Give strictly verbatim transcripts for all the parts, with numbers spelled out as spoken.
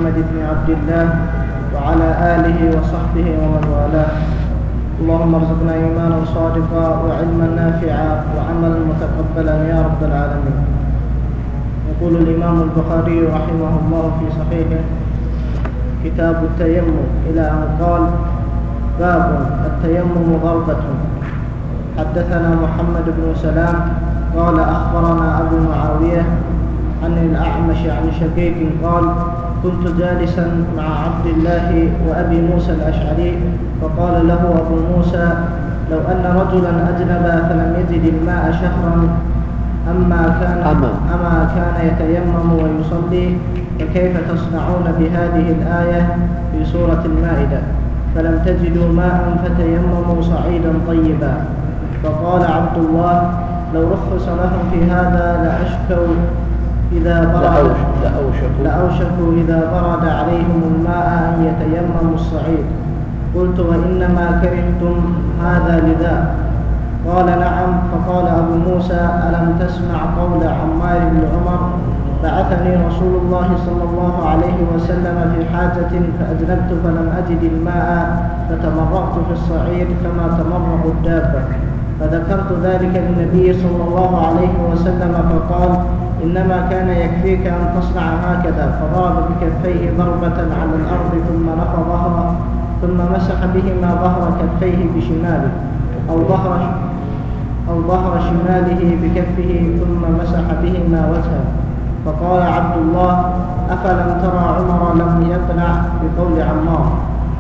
محمد بن عبد الله وعلى آله وصحبه ومن والاه. اللهم ارزقنا إيمانا صادقا وعلما نافعا وعملا متقبلا يا رب العالمين. يقول الإمام البخاري رحمه الله في صحيحه كتاب التيمم إلى أن قال: باب التيمم ضربة. حدثنا محمد بن سلام قال أخبرنا أبو معاوية عن الأعمش عن شقيق قال: كنت جالسا مع عبد الله وأبي موسى الأشعري فقال له أبو موسى: لو أن رجلا أجنب فلم يجد الماء شهرا أما كان, أما كان يتيمم ويصلي فكيف تصنعون بهذه الآية في سورة المائدة؟ فلم تجدوا ماء فتيمموا صعيدا طيبا. فقال عبد الله: لو رخص لهم في هذا لأشكوا إذا برد لأوشكوا إذا برد عليهم الماء أن يتيمموا الصعيد. قلت: وإنما كرهتم هذا لذا؟ قال: نعم. فقال أبو موسى: ألم تسمع قول عمار بن عمر: بعثني رسول الله صلى الله عليه وسلم في حاجة فأجنبت فلم أجد الماء فتمرغت في الصعيد كما تمرغ الدابة. فذكرت ذلك للنبي صلى الله عليه وسلم فقال: إنما كان يكفيك أن تصنع هكذا. فضرب بكفيه ضربة على الأرض ثم نفضها ثم مسح بهما ظهر كفيه بشماله أو ظهر أو ظهر شماله بكفه ثم مسح بهما وجهه. فقال عبد الله: أفلم ترى عمر لم يقنع بقول عمار؟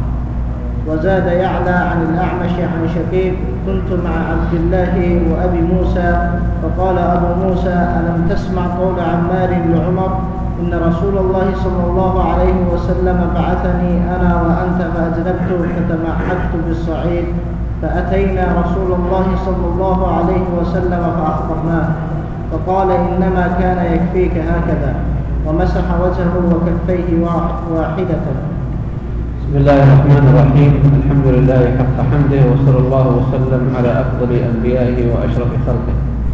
وزاد يعلى عن الأعمش عن شقيق: كنت مع عبد الله وأبي موسى فقال أبو موسى: ألم تسمع قول عمار بن عمر: إن رسول الله صلى الله عليه وسلم بعثني أنا وأنت فأجنبت فتمعكت بالصعيد فأتينا رسول الله صلى الله عليه وسلم فأخبرناه فقال: إنما كان يكفيك هكذا، ومسح وجهه وكفيه واحدة. بسم الله الرحمن الرحيم. الحمد لله حق حمده، وصلى الله وسلم على أفضل أنبيائه وأشرف خلقه.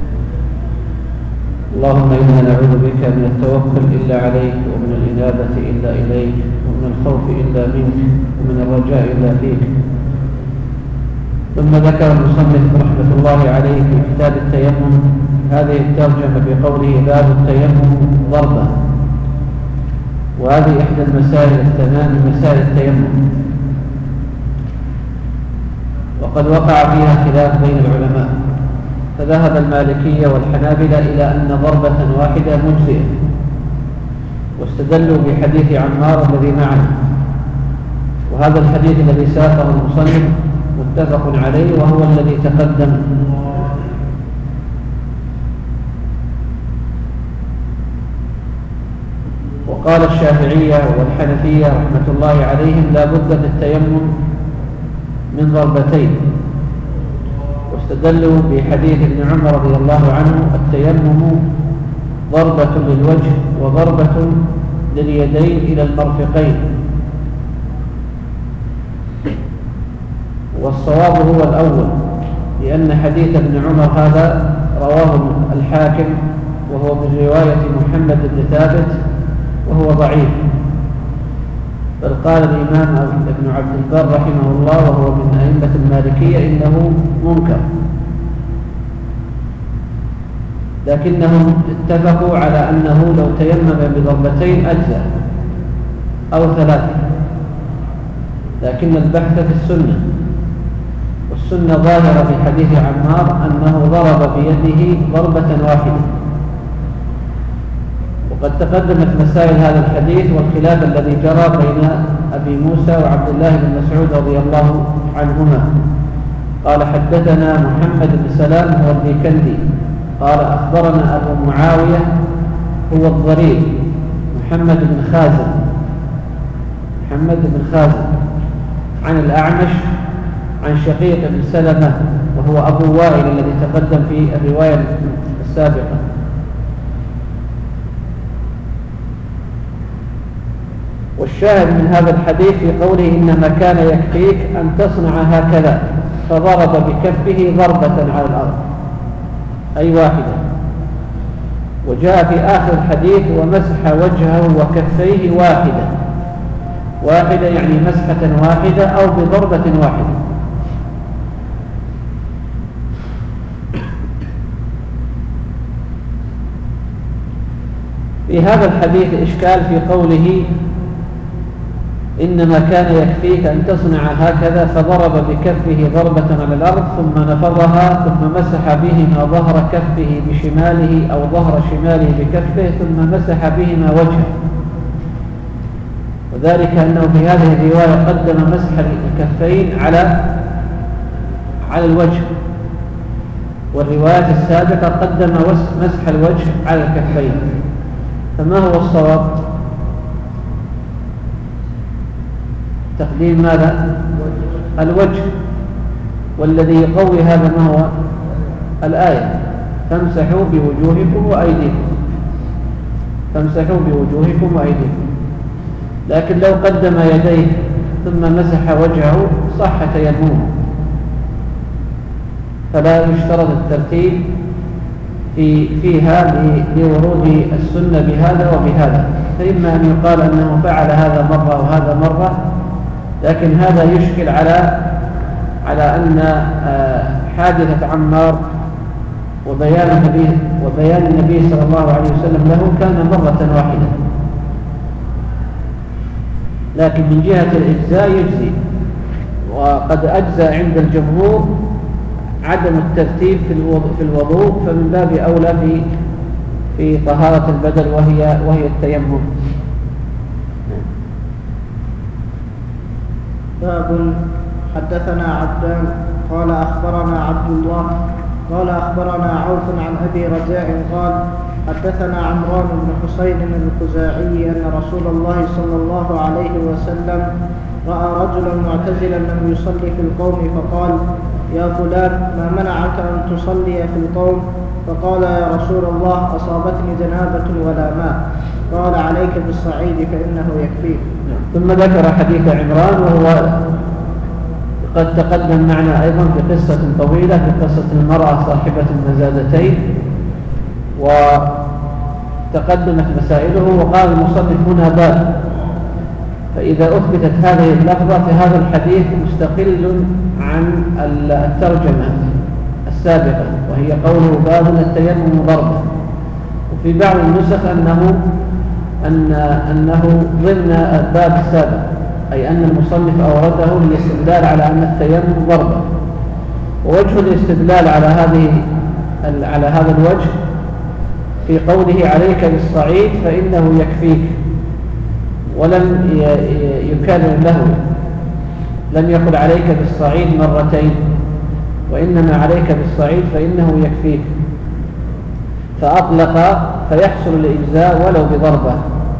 اللهم إنا نعوذ بك من التوكل إلا عليك، ومن الإنابة إلا إليك، ومن الخوف إلا منك، ومن الرجاء إلا فيك. ثم ذكر المصنف رحمة الله عليه في كتاب التيمم هذه الترجمة بقوله: باب التيمم ضربة. وهذه إحدى المسائل الثمان من مسائل التيمم، وقد وقع فيها خلاف بين العلماء، فذهب المالكية والحنابلة إلى أن ضربة واحدة مجزئة، واستدلوا بحديث عمار الذي معنا. وهذا الحديث الذي ساقه المصنف متفق عليه، وهو الذي تقدم. وقال الشافعية والحنفية رحمة الله عليهم: لا بد في التيمم من ضربتين، واستدلوا بحديث ابن عمر رضي الله عنه: التيمم ضربة للوجه وضربة لليدين إلى المرفقين. والصواب هو الأول، لأن حديث ابن عمر هذا رواه الحاكم وهو من رواية محمد بن ثابت وهو ضعيف، بل قال الإمام ابن عبد البر رحمه الله وهو من أئمة المالكية إنه منكر، لكنهم اتفقوا على أنه لو تيمم بضربتين أجزى أو ثلاثة، لكن البحث في السنة، والسنة ظاهرة في حديث عمار أنه ضرب بيده ضربة واحدة. وقد تقدمت مسائل هذا الحديث والخلاف الذي جرى بين أبي موسى وعبد الله بن مسعود رضي الله عنهما. قال: حدثنا محمد بن سلام هو البيكندي قال أخبرنا أبو معاوية هو الضرير محمد بن خازن محمد بن خازن عن الأعمش عن شقيق بن سلمة وهو أبو وائل الذي تقدم في الرواية السابقة. والشاهد من هذا الحديث في قوله: إنما كان يكفيك أن تصنع هكذا، فضرب بكفه ضربة على الأرض، أي واحدة. وجاء في آخر الحديث: ومسح وجهه وكفيه واحدة، واحدة يعني مسحة واحدة أو بضربة واحدة. في هذا الحديث إشكال في قوله إنما كان يكفيك أن تصنع هكذا، فضرب بكفه ضربة على الأرض ثم نفضها ثم مسح بهما ظهر كفه بشماله أو ظهر شماله بكفه ثم مسح بهما وجهه، وذلك أنه في هذه الرواية قدم مسح الكفين على على الوجه، والروايات السابقة قدم مسح الوجه على الكفين. فما هو الصواب؟ تقديم ماذا؟ الوجه، والذي يقوي هذا ما هو؟ الآية فامسحوا بوجوهكم وأيديكم، فامسحوا بوجوهكم وأيديكم. لكن لو قدم يديه ثم مسح وجهه صح تيممه، فلا يشترط الترتيب في فيها لورود السنة بهذا وبهذا، فإما أن يقال أنه فعل هذا مرة وهذا مرة، لكن هذا يشكل على على أن حادثة عمار وبيان النبي وبيان النبي صلى الله عليه وسلم له كان مرة واحدة، لكن من جهة الإجزاء يجزي، وقد أجزى عند الجمهور عدم الترتيب في الوضوء، فمن باب أولى في في طهارة البدن وهي وهي التيمم. باب حدثنا عبدان قال أخبرنا عبد الله قال أخبرنا عوف عن أبي رجاء قال حدثنا عمران بن حسين الخزاعي أن رسول الله صلى الله عليه وسلم رأى رجلا معتزلا لم يصلي في القوم فقال يا فلان ما منعك أن تصلي في القوم؟ فقال يا رسول الله أصابتني جنابة ولا ماء. قال عليك بالصعيد فإنه يكفيك. ثم ذكر حديث عمران وهو قد تقدم معنا أيضا في قصة طويلة، في قصة المرأة صاحبة المزادتين، وتقدمت مسائله. وقال المصنف هنا باب، فإذا أثبتت هذه اللفظة فهذا الحديث مستقل عن الترجمة السابقة، وهي قوله باب التيمم ضربة. وفي بعض النسخ أنه أن أنه ضمن الباب السابق، أي أن المصنف أورده للاستدلال على أن التيمم ضربة. ووجه الاستدلال على هذه على هذا الوجه في قوله عليك بالصعيد فإنه يكفيك، ولم يكرر له، لم يقل عليك بالصعيد مرتين، وإنما عليك بالصعيد فإنه يكفيك، فأطلق فيحصل الإجزاء ولو بضربة.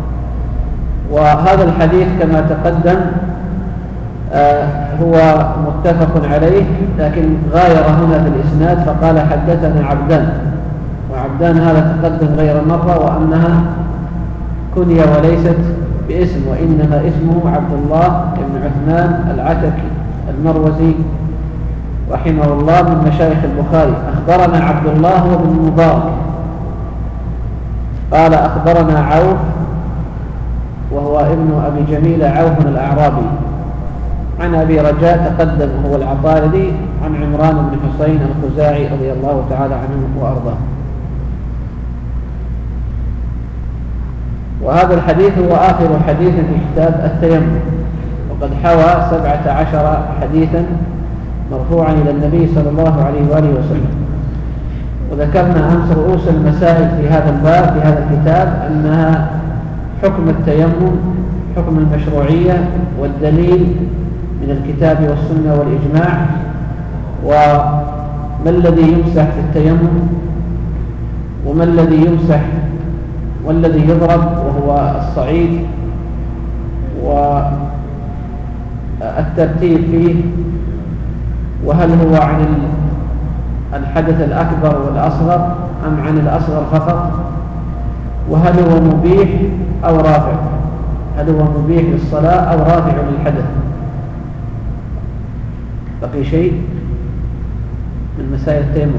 وهذا الحديث كما تقدم آه هو متفق عليه، لكن غاير هنا في الإسناد فقال حدثنا عبدان، وعبدان هذا تقدم غير مرة، وأنها كنية وليست باسم، وإنما اسمه عبد الله بن عثمان العتكي المروزي رحمه الله من مشايخ البخاري. أخبرنا عبد الله هو بن المبارك قال أخبرنا عوف وهو ابن أبي جميل عوف الأعرابي عن أبي رجاء تقدم هو العطاردي عن عمران بن حسين الخزاعي رضي الله تعالى عنه وأرضاه. وهذا الحديث هو آخر حديث في كتاب التيمم، وقد حوى سبعة عشر حديثا مرفوعا إلى النبي صلى الله عليه وآله وسلم. وذكرنا أمس رؤوس المسائل في هذا الباب في هذا الكتاب، أنها حكم التيمم، حكم المشروعية، والدليل من الكتاب والسنة والإجماع، وما الذي يمسح في التيمم، وما الذي يمسح والذي يضرب وهو الصعيد، والترتيب فيه، وهل هو عن الحدث الأكبر والأصغر أم عن الأصغر فقط، وهل هو مبيح أو رافع، هل هو مبيح للصلاة أو رافع للحدث. بقي شيء من مسائل التيمم،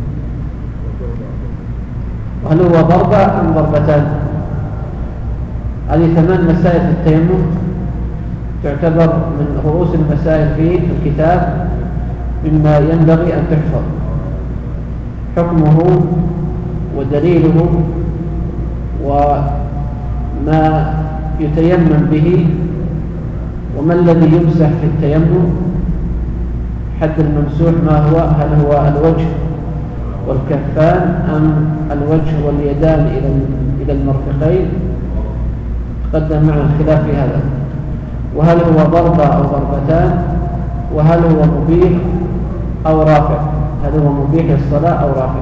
وهل هو ضربة أم ضربتان. هذه ثمان مسائل في التيمم تعتبر من رؤوس المسائل في الكتاب مما ينبغي أن تحفظ حكمه ودليله وما يتيمم به وما الذي يمسح في التيمم، حد الممسوح ما هو، هل هو الوجه والكفان أم الوجه واليدان إلى إلى المرفقين، تقدم معنا الخلاف في هذا، وهل هو ضربة أو ضربتان، وهل هو مبيح أو رافع، هل هو مبيح للصلاة أو رافع.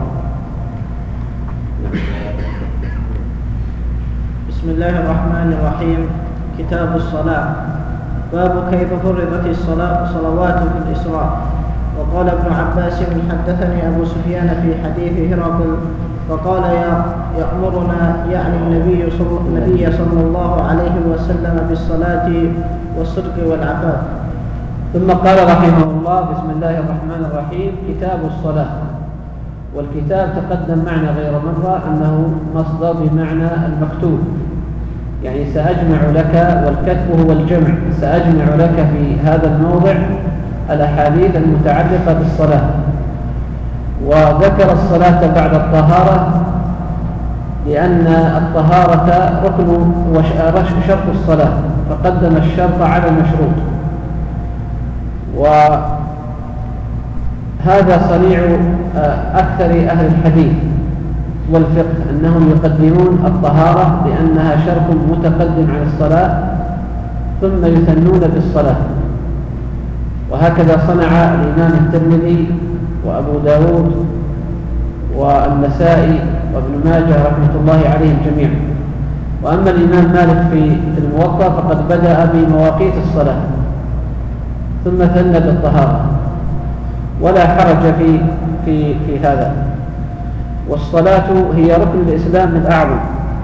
بسم الله الرحمن الرحيم. كتاب الصلاة. باب كيف فرضت الصلاة صلوات في الإسراء. وقال ابن عباس حدثني أبو سفيان في حديث هرقل فقال يا يأمرنا يعني النبي صلى, النبي صلى الله عليه وسلم بالصلاة والصدق والعفاف. ثم قال رحمه الله: بسم الله الرحمن الرحيم. كتاب الصلاة. والكتاب تقدم معنا غير مرة أنه مصدر بمعنى المكتوب، يعني سأجمع لك، والكتب هو الجمع، سأجمع لك في هذا الموضع الأحاديث المتعلقة بالصلاة. وذكر الصلاة بعد الطهارة لأن الطهارة ركن وشرط الصلاة، فقدم الشرط على المشروط. وهذا صنيع أكثر أهل الحديث والفقه، أنهم يقدمون الطهارة لأنها شرط متقدم عن الصلاة ثم يثنون بالصلاة. وهكذا صنع الإمام الترمذي وأبو داود والنسائي وابن ماجه رحمة الله عليهم جميعا. وأما الإمام مالك في الموطأ فقد بدأ بمواقيت الصلاة ثم ثنى بالطهارة، ولا حرج في في في هذا. والصلاة هي ركن الإسلام الأعظم،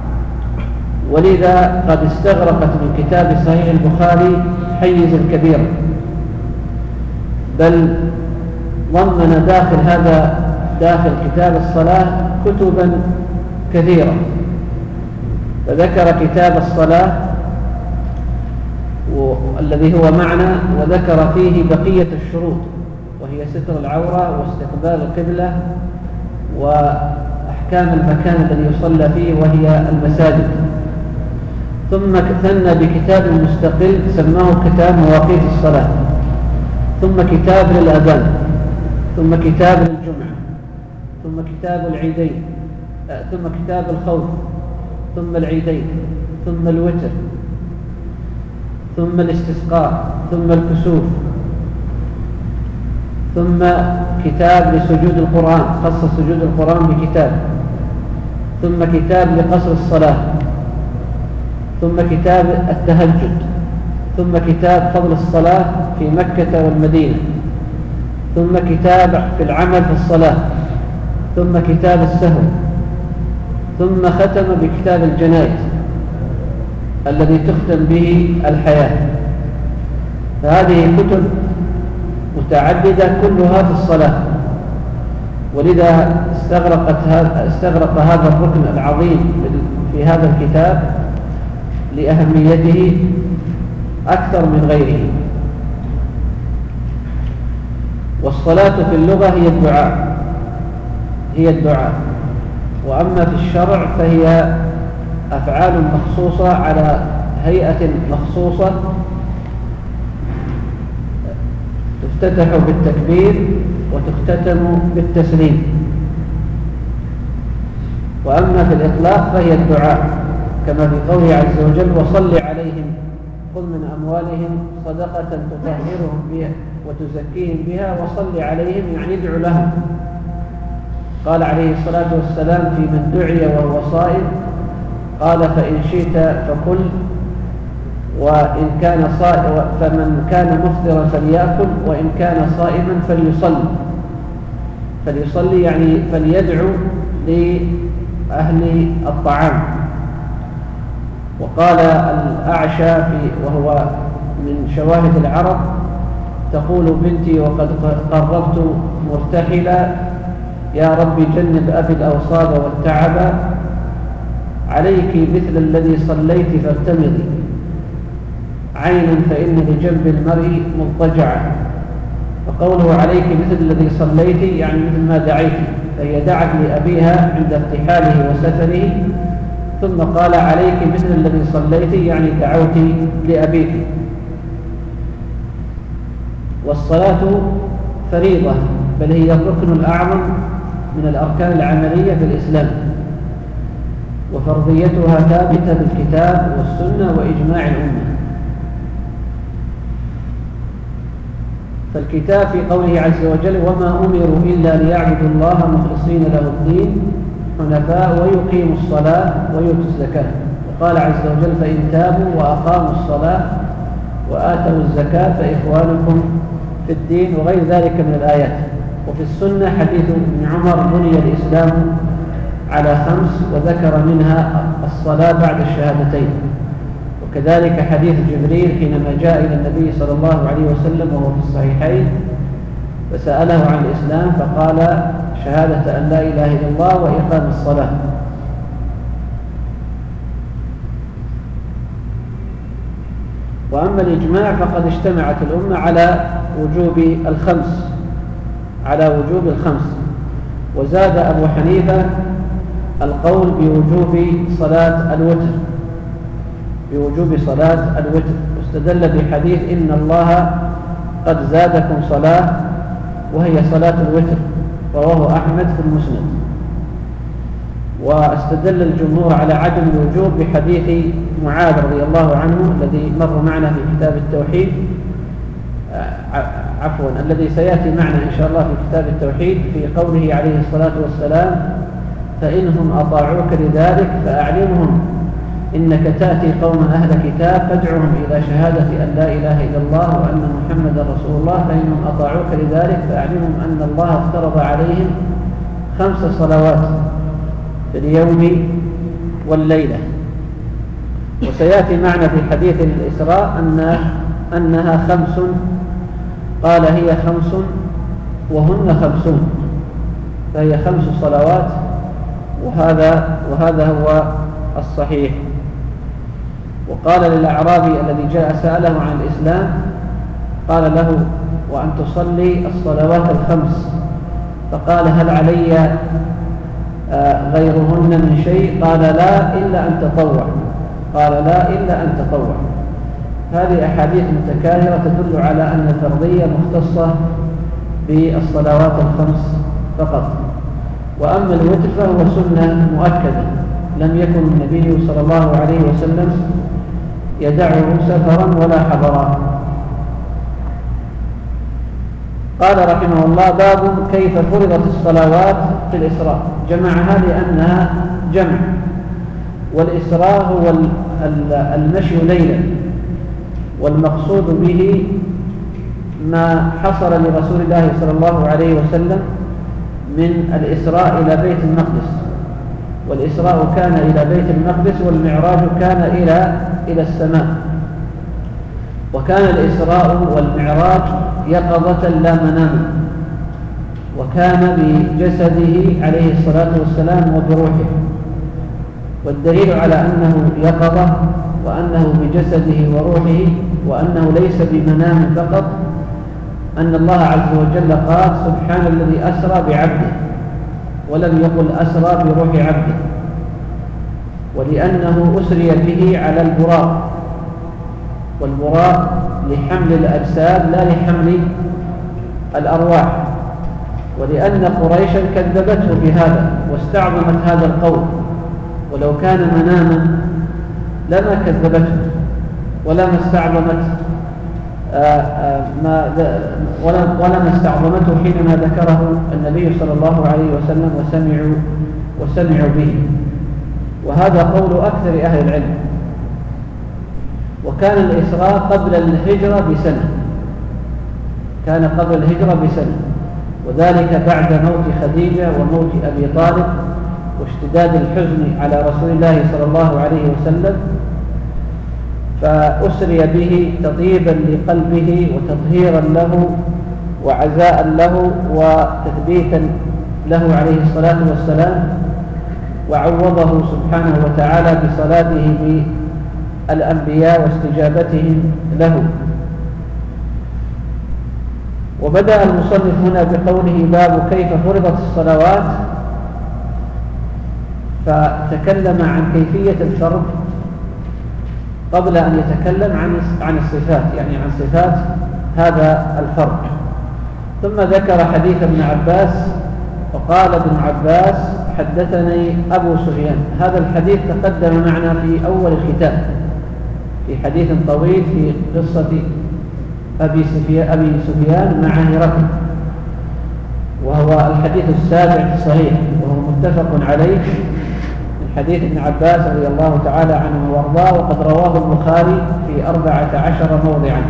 ولذا قد استغرقت من كتاب صحيح البخاري حيز كبير، بل ضمن داخل هذا داخل كتاب الصلاة كتبا كثيرة. فذكر كتاب الصلاة الذي هو معنى، وذكر فيه بقية الشروط، وهي ستر العورة واستقبال القبلة وأحكام المكان الذي يصلى فيه وهي المساجد. ثم ثنى بكتاب مستقل سماه كتاب مواقيت الصلاة، ثم كتاب للأذان، ثم كتاب للجمعة، ثم كتاب العيدين، ثم كتاب الخوف، ثم العيدين، ثم الوتر، ثم الاستسقاء، ثم الكسوف، ثم كتاب لسجود القرآن، خص سجود القرآن بكتاب، ثم كتاب لقصر الصلاة، ثم كتاب التهجد، ثم كتاب فضل الصلاة في مكة والمدينة، ثم كتاب في العمل في الصلاة، ثم كتاب السهو، ثم ختم بكتاب الجنائز الذي تختم به الحياة. فهذه كتب متعددة كلها في الصلاة، ولذا استغرقت هذا استغرق هذا الركن العظيم في هذا الكتاب لأهميته أكثر من غيره. والصلاة في اللغة هي الدعاء هي الدعاء وأما في الشرع فهي أفعال مخصوصة على هيئة مخصوصة، تفتتح بالتكبير وتختتم بالتسليم. وأما في الإطلاق فهي الدعاء، كما في قوله عز وجل: وصل عليهم خذ من أموالهم صدقة تطهرهم بها وتزكيهم بها وصل عليهم، يعني ادعو لهم. قال عليه الصلاة والسلام في من دعي وهو صائم، قال: فإن شئت فكل، وإن كان صائم فمن كان مفطرا فليأكل، وإن كان صائما فليصلي. فليصلي يعني فليدعو لأهل الطعام. وقال الأعشى في وهو من شواهد العرب: تقول بنتي وقد قربت مرتحلا، يا رب جنب أبي الأوصاب والتعب، عليك مثل الذي صليت فارتمضي. عينا فإن لجنب المرء مضطجعا. فقوله عليك مثل الذي صليت يعني مثل ما دعيت، فهي دعت لأبيها عند ارتحاله وسفره، ثم قال عليك مثل الذي صليت يعني دعوت لأبيك. والصلاة فريضة، بل هي الركن الأعظم من الأركان العملية في الإسلام، وفرضيتها ثابتة بالكتاب والسنة وإجماع الأمة. فالكتاب في قوله عز وجل وما أمروا إلا ليعبدوا الله مخلصين له الدين حنفاء ويقيموا الصلاة ويؤتوا الزكاة. وقال عز وجل فإن تابوا وأقاموا الصلاة وآتوا الزكاة فإخوانكم في الدين، وغير ذلك من الآيات. وفي السنة حديث ابن عمر بني الإسلام على خمس، وذكر منها الصلاة بعد الشهادتين. وكذلك حديث جبريل حينما جاء إلى النبي صلى الله عليه وسلم وهو في الصحيحين فسأله عن الإسلام فقال شهادة أن لا إله إلا الله وإقام الصلاة. وأما الإجماع فقد اجتمعت الأمة على وجوب الخمس على وجوب الخمس وزاد أبو حنيفة القول بوجوب صلاة الوتر بوجوب صلاة الوتر واستدل بحديث إن الله قد زادكم صلاة وهي صلاة الوتر، رواه أحمد في المسند. واستدل الجمهور على عدم الوجوب بحديث معاذ رضي الله عنه الذي مر معنا في كتاب التوحيد، عفوا الذي سيأتي معنا إن شاء الله في كتاب التوحيد، في قوله عليه الصلاة والسلام فإنهم أطاعوك لذلك فأعلمهم إنك تأتي قوما أهل كتاب فادعهم إلى شهادة أن لا إله إلا الله وأن محمدا رسول الله، فإنهم أطاعوك لذلك فأعلمهم أن الله افترض عليهم خمس صلوات في اليوم والليلة. وسيأتي معنا في حديث الإسراء أن أنها خمس، قال هي خمس وهن خمسون، فهي خمس صلوات، وهذا وهذا هو الصحيح. وقال للأعرابي الذي جاء سأله عن الإسلام قال له وأن تصلي الصلوات الخمس، فقال هل علي غيرهن من شيء؟ قال لا إلا أن تطوع قال لا إلا أن تطوع. هذه أحاديث متكاثرة تدل على أن الفرضية مختصة بالصلوات الخمس فقط. وأما الوتر فهو سنة مؤكدة، لم يكن النبي صلى الله عليه وسلم يدعه سفرا ولا حضرا. قال رحمه الله باب كيف فرضت الصلوات في الإسراء. جمعها لأنها جمع، والإسراء هو المشي ليلا، والمقصود به ما حصل لرسول الله صلى الله عليه وسلم من الإسراء إلى بيت المقدس. والإسراء كان إلى بيت المقدس، والمعراج كان إلى إلى السماء. وكان الإسراء والمعراج يقظة لا مناما، وكان بجسده عليه الصلاة والسلام وبروحه. والدليل على أنه يقظة وأنه بجسده وروحه وأنه ليس بمنام فقط أن الله عز وجل قال سبحان الذي أسرى بعبده، ولم يقل أسرى بروح عبده، ولأنه أسري به على البراق، والبراق لحمل الأجساد لا لحمل الأرواح. ولأن قريشا كذبته بهذا واستعظمت هذا القول، ولو كان مناما لما كذبته ولما استعظمت ما ولما استعظمته حينما ذكره النبي صلى الله عليه وسلم وسمعوا وسمعوا به. وهذا قول أكثر أهل العلم. وكان الإسراء قبل الهجرة بسنة كان قبل الهجرة بسنة وذلك بعد موت خديجة وموت أبي طالب واشتداد الحزن على رسول الله صلى الله عليه وسلم، فأسري به تطيبا لقلبه وتطهيرا له وعزاء له وتثبيتا له عليه الصلاة والسلام، وعوضه سبحانه وتعالى بصلاته الأنبياء واستجابتهم له. وبدأ المصنف هنا بقوله باب كيف فرضت الصلوات، فتكلم عن كيفية الفرض قبل أن يتكلم عن عن الصفات، يعني عن صفات هذا الفرض. ثم ذكر حديث ابن عباس وقال ابن عباس حدثني أبو سفيان. هذا الحديث تقدم معنا في أول الكتاب في حديث طويل في قصة أبي سفيان مع هرقل، وهو الحديث السابع في الصحيح، وهو متفق عليه من حديث ابن عباس رضي الله تعالى عنه وارضاه، وقد رواه البخاري في أربعة عشر موضعا.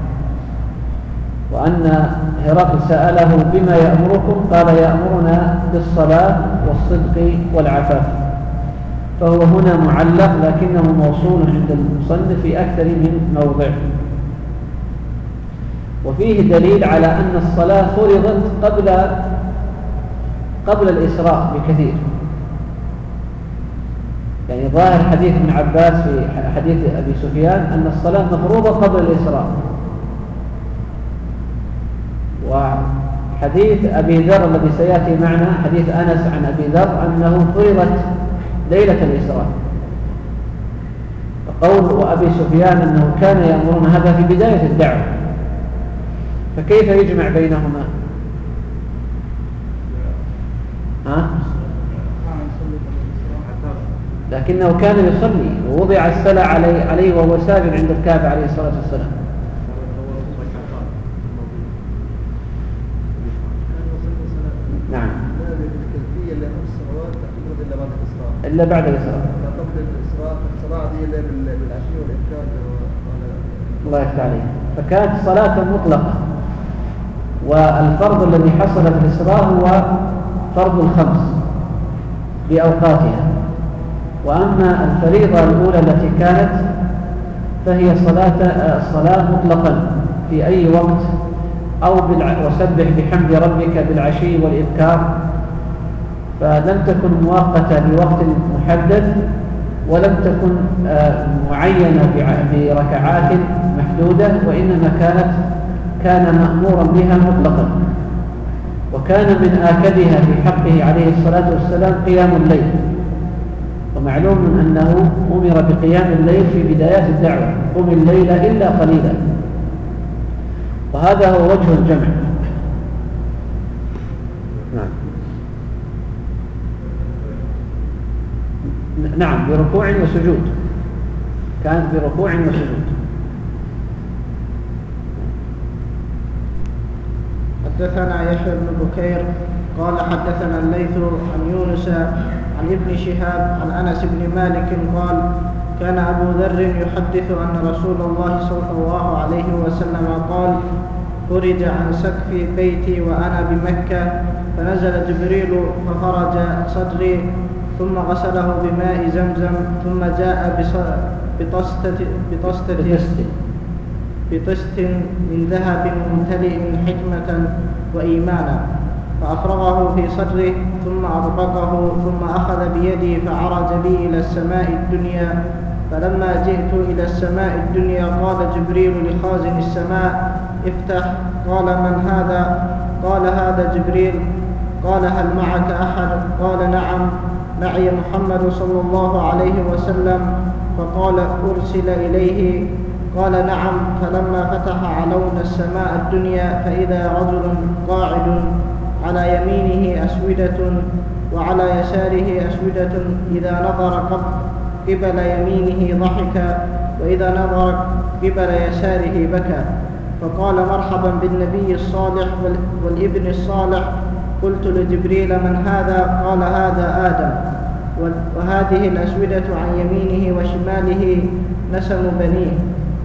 وأن هرقل سأله بما يأمركم؟ قال يأمرنا بالصلاة والصدق والعفاف. فهو هنا معلق لكنه موصول عند المصنف في أكثر من موضع. وفيه دليل على أن الصلاة فرضت قبل قبل الإسراء بكثير. يعني ظاهر حديث ابن عباس في حديث أبي سفيان أن الصلاة مفروضة قبل الإسراء. وحديث أبي ذر الذي سيأتي معنا حديث أنس عن أبي ذر أنه فرضت ليلة الإسراء. فقول وأبي سفيان أنه كان يأمرون هذا في بداية الدعوة، فكيف يجمع بينهما؟ ها؟ لكنه كان يصلي ووضع السلع عليه, عليه وهو ساجد عند الكعبة عليه الصلاة والسلام. نعم. إلا بعد الإسراء. قبل الإسراء الصلاة دي إلا بالعشي والإبكار. الله يفتح عليه. فكانت صلاة مطلقة، والفرض الذي حصل في الإسراء هو فرض الخمس بأوقاتها. وأما الفريضة الأولى التي كانت فهي صلاة الصلاة مطلقا في أي وقت، أو وسبح بحمد ربك بالعشي والإبكار، فلم تكن مؤقتة بوقت محدد، ولم تكن معينة بركعات محدودة، وإنما كانت كان مأمورا بها مطلقا. وكان من آكدها في حقه عليه الصلاة والسلام قيام الليل، ومعلوم أنه أمر بقيام الليل في بدايات الدعوة، قم الليل إلا قليلا، وهذا هو وجه الجمع. نعم نعم بركوع وسجود، كانت بركوع وسجود. حدثنا يحيى بن بكير قال حدثنا الليث عن يونس عن ابن شهاب عن أنس بن مالك قال كان أبو ذر يحدث أن رسول الله صلى الله عليه وسلم قال فرج عن سقف بيتي وأنا بمكة، فنزل جبريل ففرج صدري ثم غسله بماء زمزم، ثم جاء بطستة بطستة بطست من ذهب ممتلئ حكمة وإيمانا، فأفرغه في صدره ثم أطبقه، ثم أخذ بيدي فعرج بي إلى السماء الدنيا. فلما جئت إلى السماء الدنيا قال جبريل لخازن السماء افتح. قال من هذا؟ قال هذا جبريل. قال هل معك أحد؟ قال نعم معي محمد صلى الله عليه وسلم. فقال أرسل إليه؟ قال نعم. فلما فتح علونا السماء الدنيا فإذا رجل قاعد على يمينه أسودة وعلى يساره أسودة، إذا نظر قبل يمينه ضحك وإذا نظر قبل يساره بكى. فقال مرحبا بالنبي الصالح والابن الصالح. قلت لجبريل من هذا؟ قال هذا آدم، وهذه الأسودة عن يمينه وشماله نسم بنيه،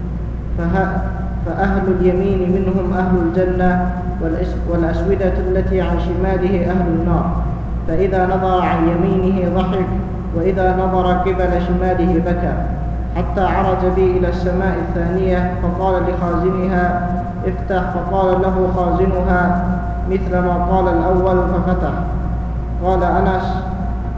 فأهل اليمين منهم أهل الجنة، والأسودة التي عن شماله أهل النار. فإذا نظر عن يمينه ضحك وإذا نظر قبل شماله بكى، حتى عرج بي إلى السماء الثانية فقال لخازنها افتح. فقال له خازنها مثل ما قال الأول ففتح. قال أنس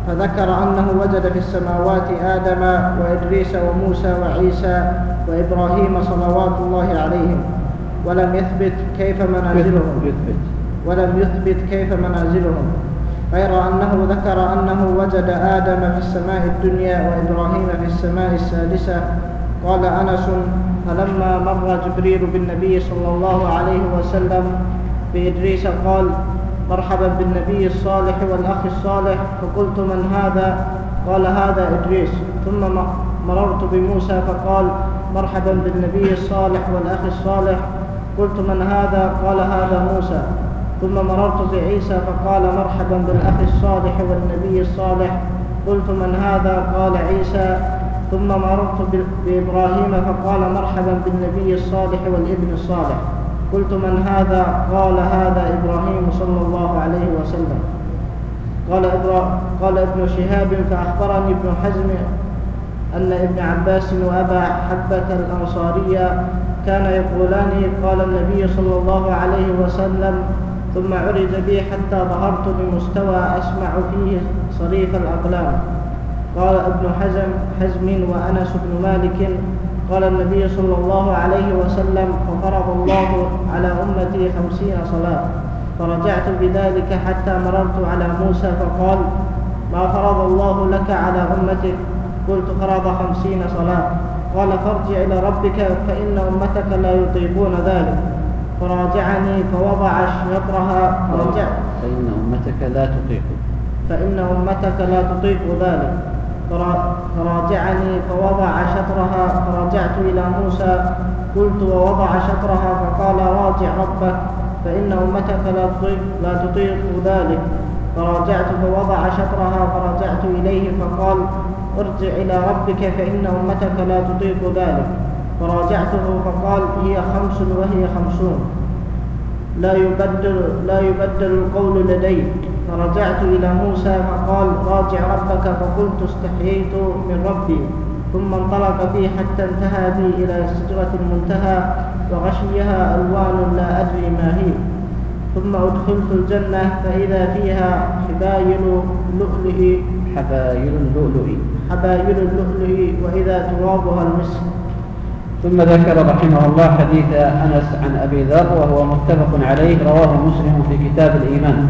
فذكر أنه وجد في السماوات آدم وإدريس وموسى وعيسى وإبراهيم صلوات الله عليهم، ولم يثبت كيف منازلهم ولم يثبت كيف منازلهم غير أنه ذكر أنه وجد آدم في السماء الدنيا وإبراهيم في السماء السادسة. قال أنس: فلما مر جبريل بالنبي صلى الله عليه وسلم بإدريس قال: مرحبا بالنبي الصالح والأخ الصالح، فقلت: من هذا؟ قال: هذا إدريس. ثم مررت بموسى فقال: مرحبا بالنبي الصالح والأخ الصالح، قلت: من هذا؟ قال: هذا موسى. ثم مررت بعيسى فقال: مرحبا بالأخ الصالح والنبي الصالح، قلت: من هذا؟ قال: عيسى. ثم مررت بإبراهيم فقال: مرحبا بالنبي الصالح والابن الصالح، قلت: من هذا؟ قال: هذا إبراهيم صلى الله عليه وسلم. قال, قال ابن شهاب: فأخبرني ابن حزم أن ابن عباس وأبا حبة الأنصارية كان يقولان: قال النبي صلى الله عليه وسلم ثم عرج بي حتى ظهرت لمستوى أسمع فيه صريف الأقلام. قال ابن حزم حزم وأنس بن مالك: قال النبي صلى الله عليه وسلم: ففرض الله على أمتي خمسين صلاة، فرجعت بذلك حتى مررت على موسى فقال: ما فرض الله لك على أمتك؟ قلت: فرض خمسين صلاة. قال: فارجع إلى ربك فإن أمتك لا يطيقون ذلك. فراجعني فوضع شطرها فرجع فإن أمتك لا تطيق فإن أمتك لا تطيق ذلك. فراجعني فوضع شطرها فرجعت إلى موسى قلت: ووضع شطرها. فقال: راجع ربك فإن أمتك لا تطيق, لا تطيق ذلك. فراجعت فوضع شطرها فرجعت إليه فقال: ارجع إلى ربك فإن أمتك لا تطيق ذلك. فراجعته فقال: هي خمس وهي خمسون، لا يبدل, لا يبدل القول لدي. فرجعت إلى موسى فقال: راجع ربك. فقلت: استحييت من ربي. ثم انطلق بي حتى انتهى بي إلى سدرة المنتهى وغشيها ألوان لا أدري ما هي. ثم أدخلت الجنة فإذا فيها حبايل اللؤلؤ حبايل اللؤلؤ حبايل اللؤلؤ وإذا ترابها المسك. ثم ذكر رحمه الله حديث أنس عن أبي ذر وهو متفق عليه، رواه مسلم في كتاب الإيمان.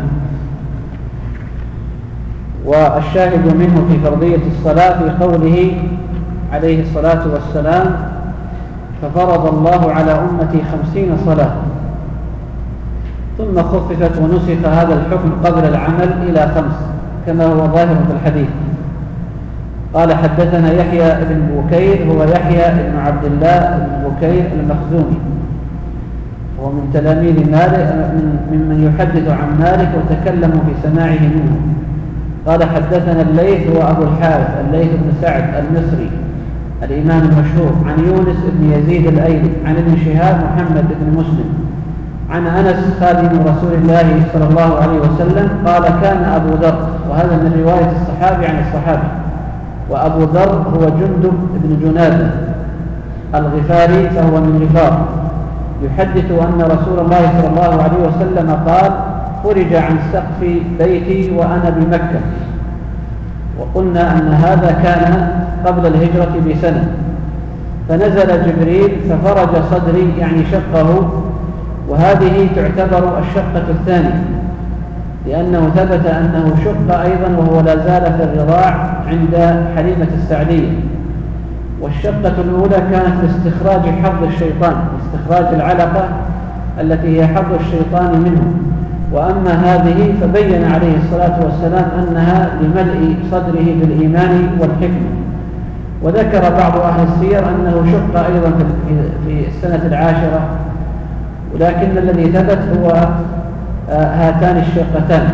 والشاهد منه في فرضية الصلاة في قوله عليه الصلاة والسلام: ففرض الله على أمتي خمسين صلاة، ثم خففت ونسخ هذا الحكم قبل العمل إلى خمس كما هو ظاهر في الحديث. قال: حدثنا يحيى بن بكير، هو يحيى بن عبد الله بن بكير المخزومي، هو من تلاميذ مالك ممن يحدث عن مالك وتكلموا في سماعه منه. قال: حدثنا الليث هو أبو الحارث الليث بن سعد المصري الإمام المشهور، عن يونس بن يزيد الأيلي، عن ابن شهاب محمد بن مسلم، عن أنس خادم رسول الله صلى الله عليه وسلم قال: كان أبو ذر، وهذا من رواية الصحابي عن الصحابي، وأبو ذر هو جندب بن جنادة الغفاري فهو من غفار، يحدث أن رسول الله صلى الله عليه وسلم قال: فرج عن سقف بيتي وأنا بمكة. وقلنا أن هذا كان قبل الهجرة بسنة، فنزل جبريل ففرج صدري يعني شقه، وهذه تعتبر الشقة الثانية لأنه ثبت أنه شق أيضا وهو لا زال في الرضاع عند حليمة السعدية. والشقة الأولى كانت لاستخراج حظ الشيطان، استخراج العلقة التي هي حظ الشيطان منه. وأما هذه فبين عليه الصلاة والسلام أنها لملء صدره بالإيمان والحكمة. وذكر بعض أهل السير أنه شق أيضا في السنة العاشرة، ولكن الذي ثبت هو هاتان الشقتان.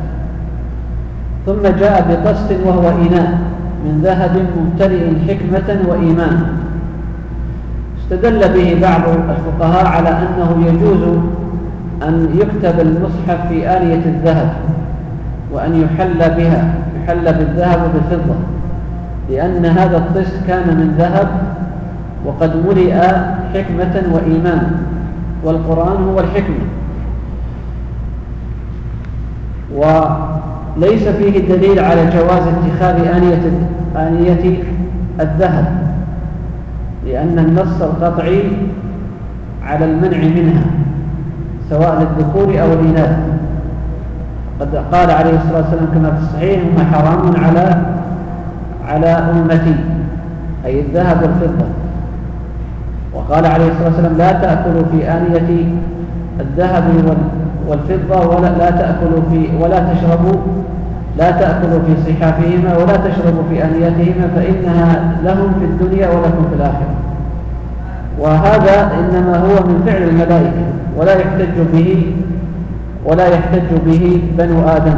ثم جاء بقسط وهو إناء من ذهب ممتلئ حكمة وإيمان. استدل به بعض الفقهاء على أنه يجوز أن يكتب المصحف في آلية الذهب وأن يحل بها، يحل بالذهب وبالفضة، لأن هذا الطست كان من ذهب وقد ملئ حكمة وإيمان، والقرآن هو الحكمة. ليس فيه دليل على جواز اتخاذ آنية آنية الذهب، لأن النص القطعي على المنع منها سواء للذكور أو الإناث. قد قال عليه الصلاة والسلام كما في الصحيح: هما حرام على على أمتي، أي الذهب والفضة. وقال عليه الصلاة والسلام: لا تأكلوا في آنية الذهب والفضة، ولا لا تأكلوا في ولا تشربوا لا تأكلوا في صحافهما ولا تشربوا في آنيتهما، فإنها لهم في الدنيا ولكم في الآخرة. وهذا إنما هو من فعل الملائكة، ولا يحتج به ولا يحتج به بنو آدم.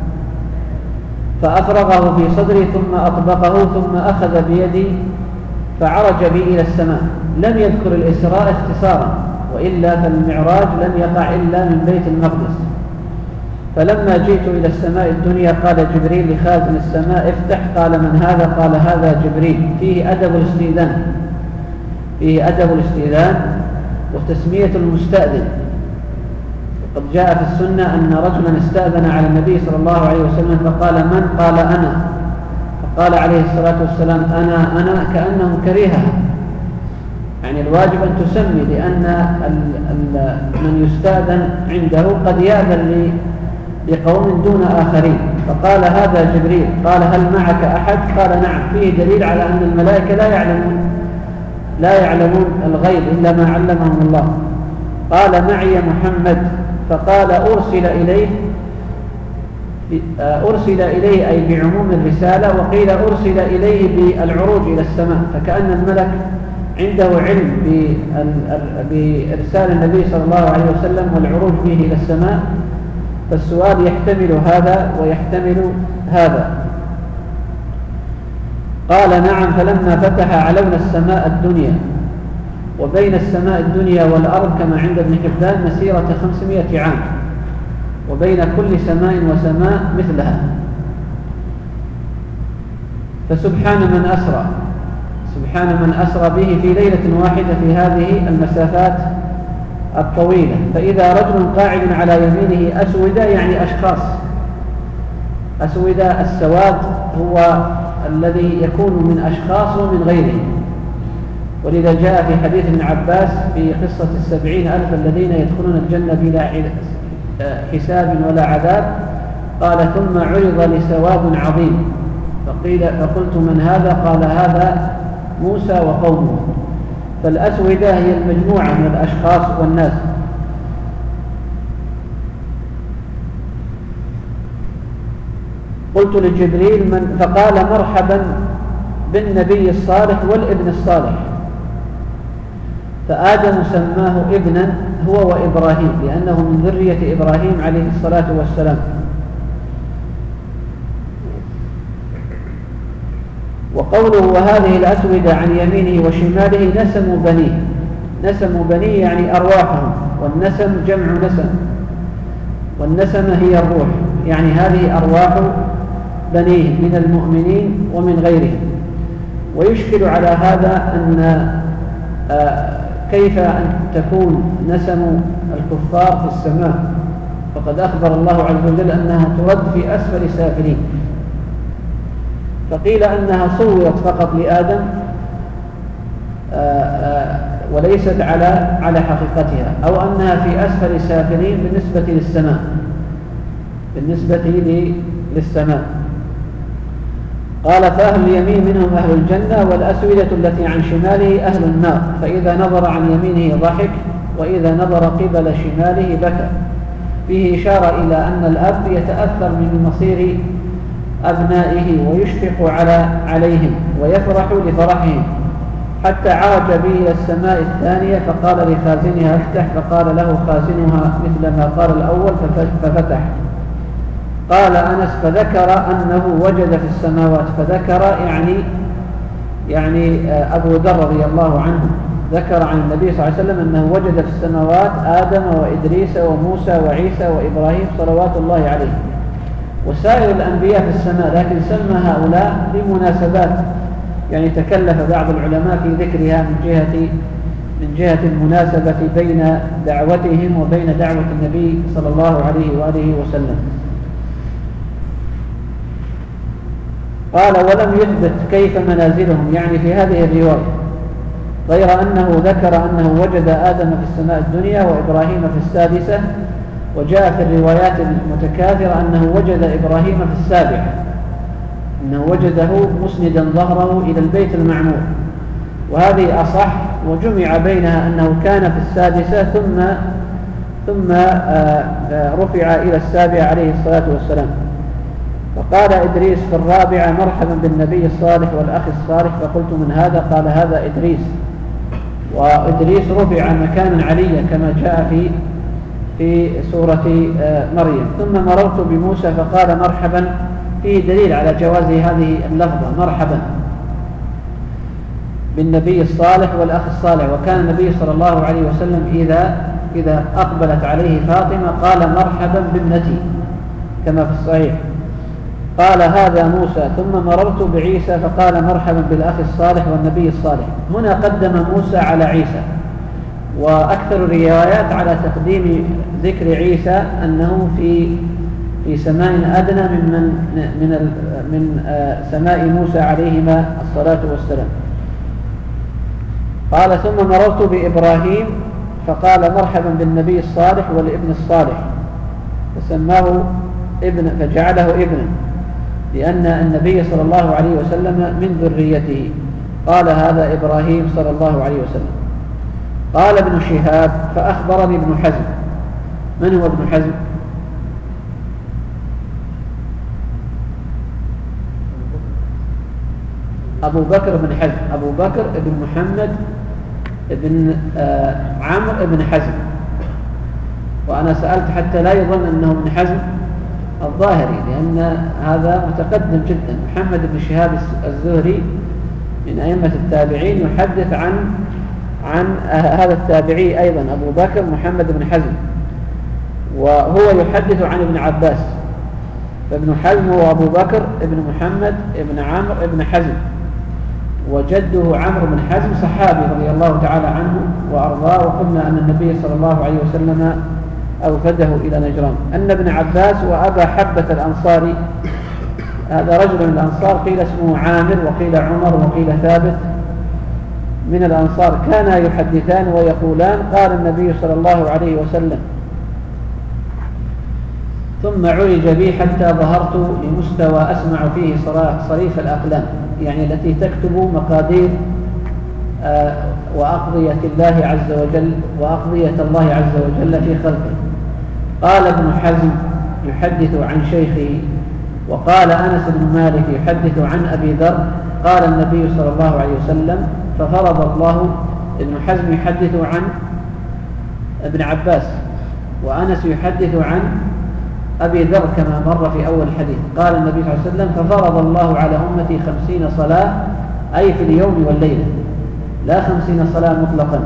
فأفرغه في صدري ثم أطبقه ثم أخذ بيدي فعرج بي إلى السماء. لم يذكر الإسراء اختصارا، وإلا فالمعراج لم يقع إلا من بيت المقدس. فلما جئت إلى السماء الدنيا قال جبريل لخازن السماء: افتح. قال: من هذا؟ قال: هذا جبريل. فيه أدب الاستئذان فيه أدب الاستئذان وتسمية المستأذن. وقد جاء في السنة أن رجلا استأذن على النبي صلى الله عليه وسلم فقال: من؟ قال: أنا. فقال عليه الصلاة والسلام: أنا أنا كأنه كرهها، يعني الواجب أن تسمي، لأن ال ال من يستأذن عنده قد يأذن لقوم دون آخرين. فقال: هذا جبريل. قال: هل معك أحد؟ قال: نعم. فيه دليل على أن الملائكة لا يعلمون لا يعلمون الغيب إلا ما علمهم الله. قال: معي محمد. فقال: أرسل إليه أرسل إليه أي بعموم الرسالة، وقيل أرسل إليه بالعروج إلى السماء، فكأن الملك عنده علم بإرسال النبي صلى الله عليه وسلم والعروج به إلى السماء. فالسؤال يحتمل هذا ويحتمل هذا. قال: نعم. فلما فتح علونا السماء الدنيا، وبين السماء الدنيا والأرض كما عند ابن حبان مسيرة خمسمائة عام، وبين كل سماء وسماء مثلها. فسبحان من أسرى سبحان من أسرى به في ليلة واحدة في هذه المسافات الطويلة. فإذا رجل قاعد على يمينه أسودة، يعني أشخاص أسودة. السواد هو الذي يكون من أشخاص ومن غيرهم، ولذا جاء في حديث ابن عباس في قصة السبعين ألف الذين يدخلون الجنة بلا حساب ولا عذاب. قال: ثم عرض لسواد عظيم فقيل فقلت: من هذا؟ قال: هذا موسى وقومه. فالأسودة هي المجموعة من الأشخاص والناس. قلت لجبريل: من؟ فقال: مرحبا بالنبي الصالح والابن الصالح. فآدم سماه ابنا هو وإبراهيم، لأنه من ذرية إبراهيم عليه الصلاة والسلام. وقوله: وهذه الأسودة عن يمينه وشماله نسم بنيه. نسم بنيه يعني أرواحهم، والنسم جمع نسم، والنسم هي الروح، يعني هذه أرواح بنيه من المؤمنين ومن غيرهم. ويشكل على هذا أن آه كيف أن تكون نسم الكفار في السماء، فقد أخبر الله عز وجل أنها ترد في أسفل سافلين. فقيل أنها صورت فقط لآدم آآ آآ وليست على على حقيقتها، أو أنها في أسفل سافلين بالنسبة للسماء بالنسبة للسماء. قال: فأهل اليمين منهم أهل الجنة، والأسودة التي عن شماله أهل النار. فإذا نظر عن يمينه ضحك، وإذا نظر قبل شماله بكى. فيه إشارة إلى أن الأب يتأثر من مصير أبنائه ويشفق على عليهم ويفرح لفرحهم، حتى عرج به إلى السماء الثانية فقال لخازنها: افتح. فقال له خازنها مثل ما قال الأول ففتح. قال أنس: فذكر أنه وجد في السماوات. فذكر يعني يعني أبو ذر رضي الله عنه ذكر عن النبي صلى الله عليه وسلم أنه وجد في السماوات آدم وإدريس وموسى وعيسى وإبراهيم صلوات الله عليه، وسائر الأنبياء في السماء، لكن سمى هؤلاء لمناسبات، يعني تكلف بعض العلماء في ذكرها من جهة من جهة المناسبة بين دعوتهم وبين دعوة النبي صلى الله عليه وآله وسلم. قال ولم يثبت كيف منازلهم يعني في هذه الرواية، غير أنه ذكر أنه وجد آدم في السماء الدنيا وإبراهيم في السادسة، وجاء في الروايات المتكاثرة أنه وجد إبراهيم في السابعة، أنه وجده مسندا ظهره إلى البيت المعمور، وهذه أصح، وجمع بينها أنه كان في السادسة ثم ثم رفع إلى السابعة عليه الصلاة والسلام. فقال إدريس في الرابعة مرحبا بالنبي الصالح والأخ الصالح، فقلت من هذا؟ قال هذا إدريس، وإدريس رفع مكانا عليا كما جاء في في سورة مريم. ثم مررت بموسى فقال مرحبا، فيه دليل على جواز هذه اللفظة مرحبا بالنبي الصالح والأخ الصالح. وكان النبي صلى الله عليه وسلم إذا إذا أقبلت عليه فاطمة قال مرحبا بابنتي كما في الصحيح. قال هذا موسى. ثم مررت بعيسى فقال مرحبا بالأخ الصالح والنبي الصالح. هنا قدم موسى على عيسى، وأكثر الروايات على تقديم ذكر عيسى أنه في في سماء أدنى من من من, من سماء موسى عليهما الصلاة والسلام. قال ثم مررت بإبراهيم فقال مرحبا بالنبي الصالح والابن الصالح، فسماه ابن فجعله ابنا، لأن النبي صلى الله عليه وسلم من ذريته. قال هذا إبراهيم صلى الله عليه وسلم. قال ابن شهاب فأخبرني ابن حزم. من هو ابن حزم؟ أبو بكر بن حزم، أبو بكر بن محمد بن آه عمرو بن حزم. وأنا سألت حتى لا يظن أنه ابن حزم الظاهري، لأن هذا متقدم جدا. محمد بن شهاب الزهري من أئمة التابعين يحدث عن عن هذا التابعي أيضا أبو بكر محمد بن حزم، وهو يحدث عن ابن عباس. فابن حزم هو أبو بكر ابن محمد ابن عمرو ابن حزم، وجده عمرو بن حزم صحابي رضي الله تعالى عنه وأرضاه. وقلنا أن النبي صلى الله عليه وسلم أوفده إلى نجران. أن ابن عباس وأبا حبة الأنصاري، هذا رجل من الأنصار قيل اسمه عامر وقيل عمر وقيل ثابت من الأنصار، كانا يحدثان ويقولان قال النبي صلى الله عليه وسلم ثم عرج بي حتى ظهرت لمستوى أسمع فيه صريف الأقلام، يعني التي تكتب مقادير آه وأقضية الله عز وجل وأقضية الله عز وجل في خلقه. قال ابن حزم يحدث عن شيخه. وقال أنس بن مالك يحدث عن أبي ذر قال النبي صلى الله عليه وسلم ففرض الله. ابن حزم يحدث عن ابن عباس، وأنس يحدث عن أبي ذر كما مر في أول الحديث. قال النبي صلى الله عليه وسلم ففرض الله على أمتي خمسين صلاة، أي في اليوم والليلة، لا خمسين صلاة مطلقا.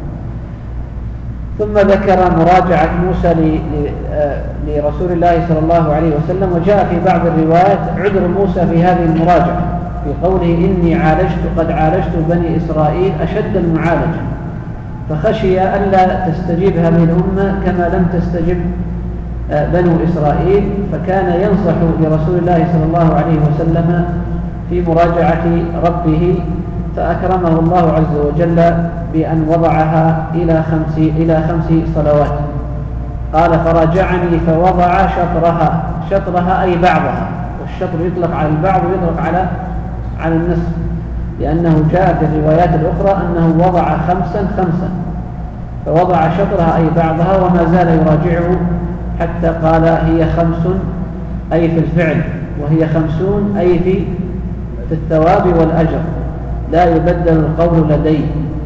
ثم ذكر مراجعة موسى لرسول الله صلى الله عليه وسلم. وجاء في بعض الروايات عذر موسى في هذه المراجعة في قوله إني عالجت قد عالجت بني إسرائيل أشد المعالجة، فخشي ألا تستجيب هذه الأمة كما لم تستجب بنو إسرائيل، فكان ينصح لرسول الله صلى الله عليه وسلم في مراجعة ربه، فأكرمه الله عز وجل بأن وضعها إلى خمس إلى خمس صلوات. قال فراجعني فوضع شطرها، شطرها أي بعضها، والشطر يطلق على البعض ويطلق على على النصف، لأنه جاء في الروايات الأخرى أنه وضع خمسا خمسا، فوضع شطرها أي بعضها، وما زال يراجعه حتى قال هي خمس أي في الفعل، وهي خمسون أي في في الثواب والأجر، لا يبدل القول لدي.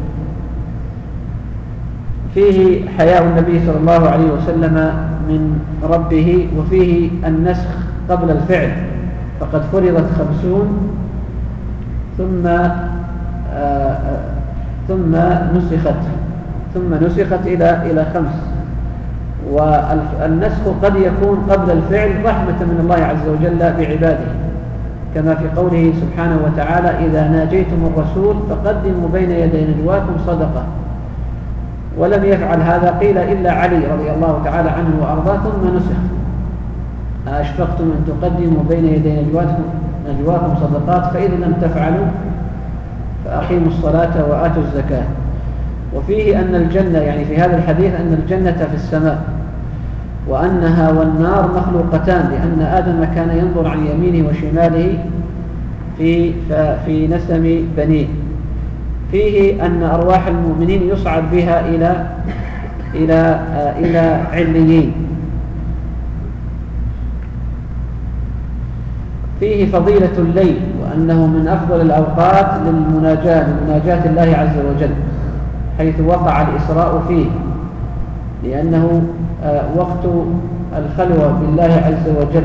فيه حياء النبي صلى الله عليه وسلم من ربه، وفيه النسخ قبل الفعل، فقد فرضت خمسون ثم آآ ثم نسخت ثم نسخت إلى إلى خمس. والنسخ قد يكون قبل الفعل رحمة من الله عز وجل بعباده، كما في قوله سبحانه وتعالى إذا ناجيتم الرسول فقدموا بين يدي نجواكم صدقة. ولم يفعل هذا قيل إلا علي رضي الله تعالى عنه وأرضاه، ثم نسخ أشفقتم أن تقدموا بين يدي نجواكم نجواكم صدقات فإذا لم تفعلوا فأقيموا الصلاة وآتوا الزكاة. وفيه أن الجنة، يعني في هذا الحديث أن الجنة في السماء، وأنها والنار مخلوقتان، لأن آدم كان ينظر عن يمينه وشماله في في نسم بنيه. فيه أن أرواح المؤمنين يصعد بها إلى إلى إلى عليين. فيه فضيلة الليل، وأنه من أفضل الأوقات للمناجاة لمناجاة الله عز وجل، حيث وقع الإسراء فيه، لأنه وقت الخلوة بالله عز وجل.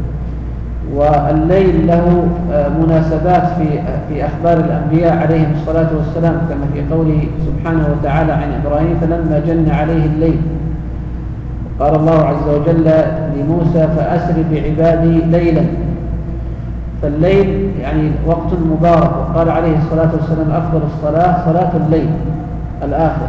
والليل له مناسبات في في أخبار الأنبياء عليهم الصلاة والسلام، كما في قوله سبحانه وتعالى عن إبراهيم: فلما جن عليه الليل قال الله عز وجل لموسى: فأسر بعبادي ليلا. فالليل يعني وقت مبارك، وقال عليه الصلاة والسلام: أفضل الصلاة صلاة الليل الآخر.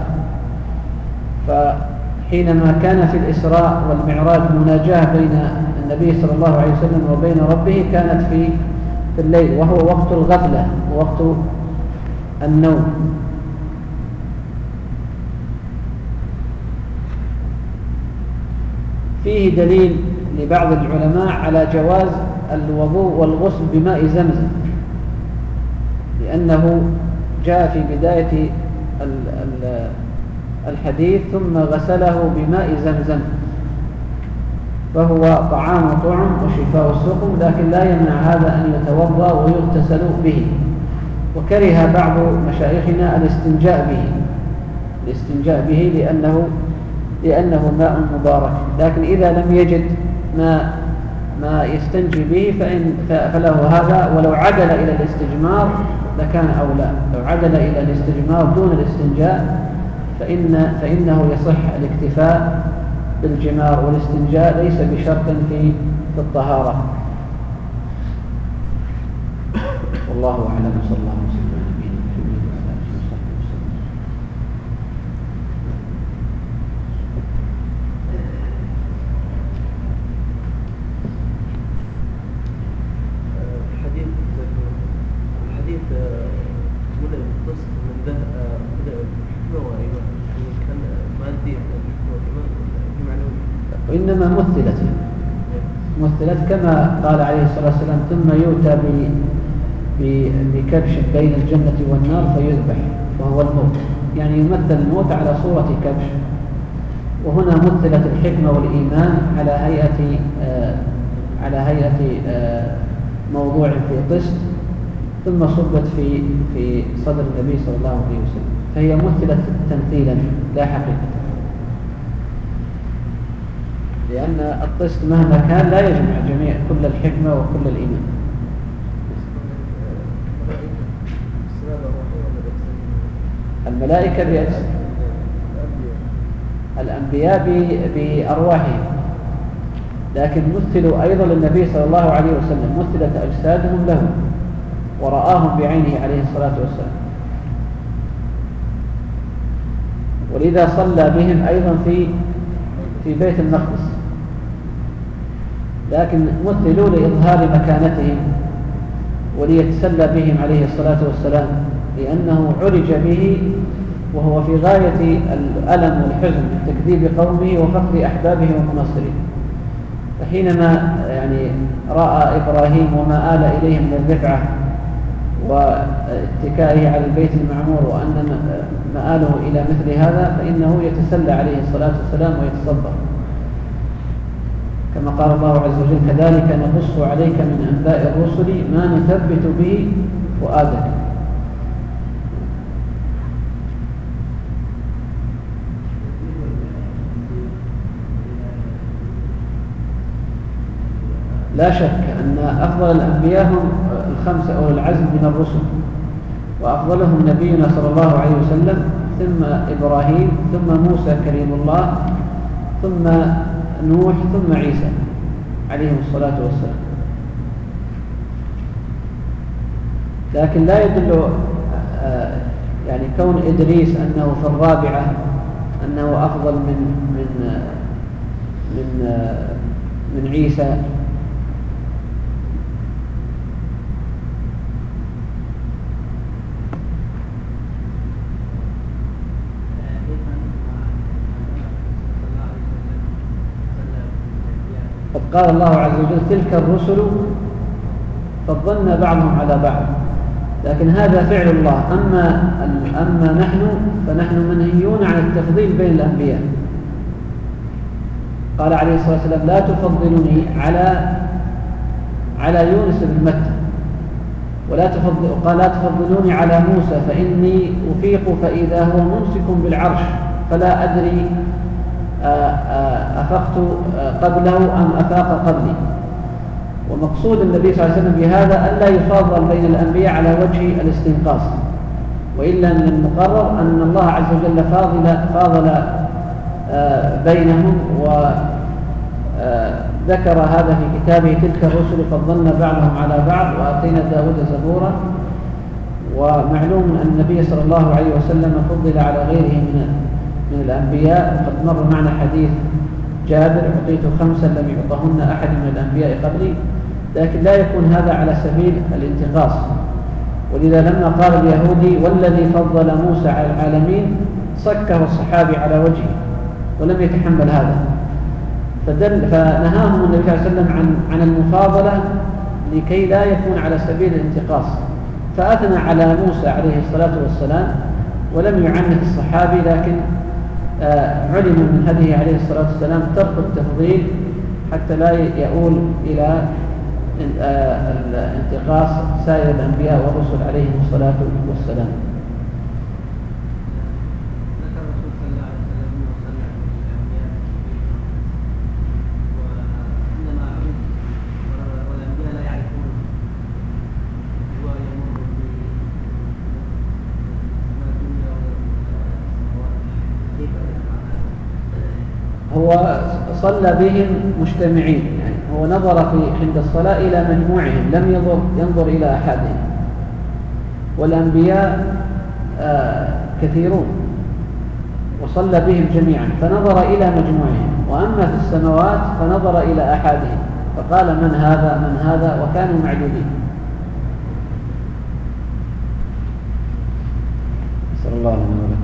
فحينما كان في الإسراء والمعراج مناجاة بين النبي صلى الله عليه وسلم وبين ربه كانت في في الليل، وهو وقت الغفلة ووقت النوم. فيه دليل لبعض العلماء على جواز الوضوء والغسل بماء زمزم، لأنه جاء في بداية الحديث: ثم غسله بماء زمزم، فهو طعام طعم وشفاء السقم، لكن لا يمنع هذا أن يتوضأ ويغتسل به. وكره بعض مشايخنا الاستنجاء به الاستنجاء به لأنه لأنه ماء مبارك، لكن إذا لم يجد ما ما يستنجي به فإن فله هذا. ولو عدل إلى الاستجمار لكان أولى، لو عدل إلى الاستجمار دون الاستنجاء فإن فإنه يصح الاكتفاء بالجمار، والاستنجاء ليس بشرط في في الطهارة. والله أعلم. صلى الله عليه وسلم. وإنما مثلت مثلت كما قال عليه الصلاة والسلام: ثم يؤتى بكبش بين الجنة والنار فيذبح، وهو الموت، يعني يمثل الموت على صورة كبش. وهنا مثلت الحكمة والإيمان على هيئة آه على هيئة آه موضوع في قسط، ثم صبت في في صدر النبي صلى الله عليه وسلم، فهي مثلت تمثيلا لا حقيقة، لأن الطست مهما كان لا يجمع جميع كل الحكمة وكل الإيمان. الملائكة بأجساد، الأنبياء بأرواحهم، لكن مثلوا أيضا للنبي صلى الله عليه وسلم، مثلت أجسادهم له ورآهم بعينه عليه الصلاة والسلام. ولذا صلى بهم أيضا في في بيت المقدس، لكن مثلوا لإظهار مكانتهم وليتسلى بهم عليه الصلاة والسلام، لأنه عرج به وهو في غاية الألم والحزن من تكذيب قومه وفقد أحبابه ومناصريه. فحينما يعني رأى إبراهيم وما آل إليه من الرفعة واتكائه على البيت المعمور وأن مآله إلى مثل هذا، فإنه يتسلى عليه الصلاة والسلام ويتصدق، كما قال الله عز وجل: كذلك نقص عليك من أنباء الرسل ما نثبت به فؤادك. لا شك أن أفضل الأنبياء هم الخمسة أولي العزم من الرسل، وأفضلهم نبينا صلى الله عليه وسلم، ثم إبراهيم، ثم موسى كريم الله، ثم نوح، ثم عيسى عليهم الصلاة والسلام. لكن لا يدل يعني كون إدريس أنه في الرابعة أنه أفضل من من من من عيسى، قال الله عز وجل تلك الرسل فضلنا بعضهم على بعض، لكن هذا فعل الله. أما, أما نحن فنحن منهيون عن التفضيل بين الأنبياء. قال عليه الصلاة والسلام لا تفضلوني على على يونس بن متى، ولا تفضل قال لا تفضلوني على موسى فإني أفيق فإذا هو ممسك بالعرش فلا أدري أفقت قبله أم أفاق قبلي. ومقصود النبي صلى الله عليه وسلم بهذا ألا يفاضل بين الأنبياء على وجه الاستنقاص، وإلا من المقرر أن الله عز وجل فاضل, فاضل بينهم، وذكر هذا في كتابه تلك الرسل فضلنا بعضهم على بعض وآتينا داود زبورا. ومعلوم أن النبي صلى الله عليه وسلم فضل على غيره من من الأنبياء. قد مر معنا حديث جابر أعطيت خمسا لم يعطهن أحد من الأنبياء قبلي، لكن لا يكون هذا على سبيل الانتقاص. ولذا لما قال اليهودي والذي فضل موسى على العالمين صكه الصحابي على وجهه ولم يتحمل هذا، فدل فنهاهم النبي صلى الله عليه وسلم عن عن المفاضلة لكي لا يكون على سبيل الانتقاص، فأثنى على موسى عليه الصلاة والسلام ولم يعنف الصحابي. لكن آه علم من هديه عليه الصلاة والسلام ترك التفضيل حتى لا يؤول إلى آه الانتقاص سائر الأنبياء والرسل عليهم الصلاة والسلام. هو صلى بهم مجتمعين، يعني هو نظر في عند الصلاة إلى مجموعهم لم ينظر, ينظر إلى أحدهم. والأنبياء آه كثيرون وصلى بهم جميعا فنظر إلى مجموعهم، وأما في السماوات فنظر إلى أحدهم فقال من هذا من هذا وكانوا معدودين. صلى الله عليه وسلم.